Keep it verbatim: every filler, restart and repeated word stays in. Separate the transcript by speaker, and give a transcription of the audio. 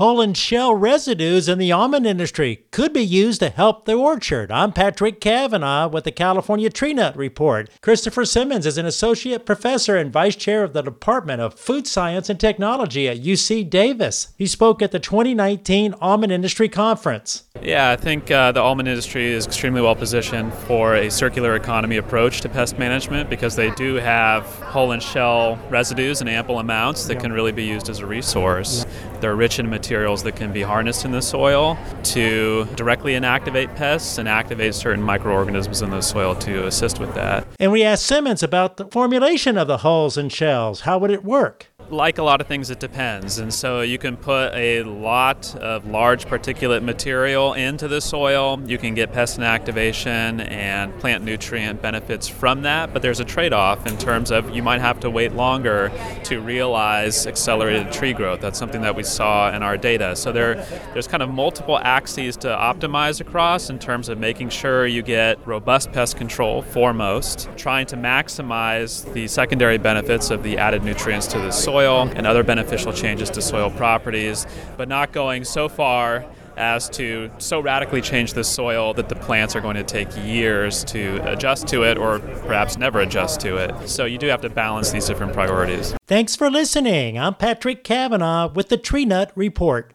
Speaker 1: Hull and shell residues in the almond industry could be used to help the orchard. I'm Patrick Cavanaugh with the California Tree Nut Report. Christopher Simmons is an associate professor and vice chair of the Department of Food Science and Technology at U C Davis. He spoke at the twenty nineteen Almond Industry Conference.
Speaker 2: Yeah, I think uh, the almond industry is extremely well positioned for a circular economy approach to pest management because they do have hull and shell residues in ample amounts that can really be used as a resource. They're rich in materials that can be harnessed in the soil to directly inactivate pests and activate certain microorganisms in the soil to assist with that.
Speaker 1: And we asked Simmons about the formulation of the hulls and shells. How would it work?
Speaker 2: Like a lot of things, it depends. And so you can put a lot of large particulate material into the soil. You can get pest inactivation and plant nutrient benefits from that, but there's a trade-off in terms of you might have to wait longer to realize accelerated tree growth. That's something that we saw in our data. So there, there's kind of multiple axes to optimize across in terms of making sure you get robust pest control foremost, trying to maximize the secondary benefits of the added nutrients to the soil and other beneficial changes to soil properties, but not going so far as to so radically change the soil that the plants are going to take years to adjust to it or perhaps never adjust to it. So you do have to balance these different priorities.
Speaker 1: Thanks for listening. I'm Patrick Cavanaugh with the Tree Nut Report.